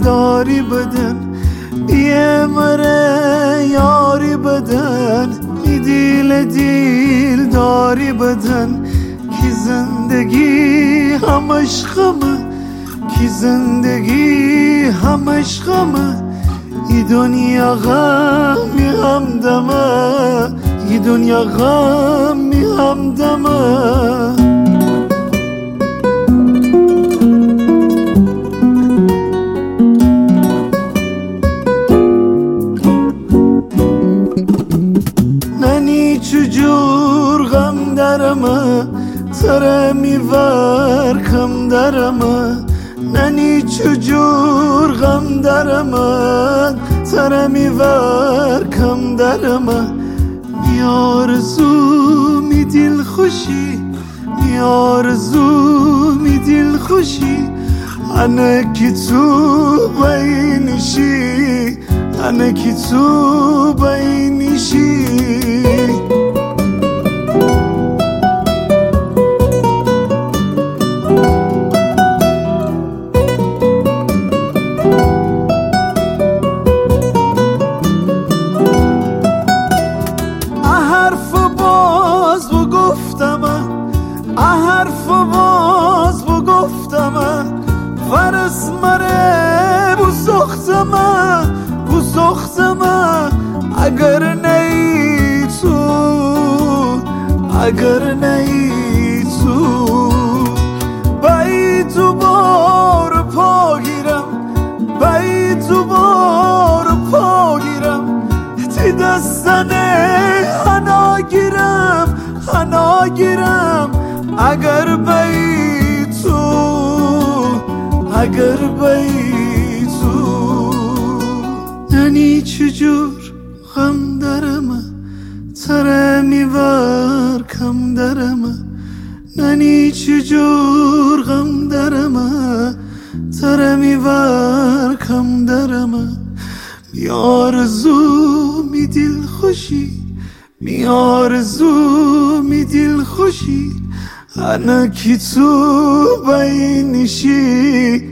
داری بدن بیه مره یاری بدن می دیل داری بدن کی زندگی همش غمه کی زندگی همش غمه ای دنیا غمی همدمه ای دنیا غمی همدمه ننی چجور غم درمه تره میور کم درمه ننی چجور غم درمه تره میور کم درمه میارزو می دل خوشی میارزو می دل خوشی انه کی تو بینشی انه کی تو بینشی حرف باز بگفتم فرس مره بو سختم اگر نی تو اگر نی تو بای تو بار پا گیرم بای تو بار پا گیرم تی دستنه حنا گیرم اگر بی تو اگر بی تو ننی چجور غم درمه تره میور کم درمه ننی چجور غم درمه تره میور کم درمه میارزو می دل خوشی میارزو می دل خوشی انه کی تو بینشی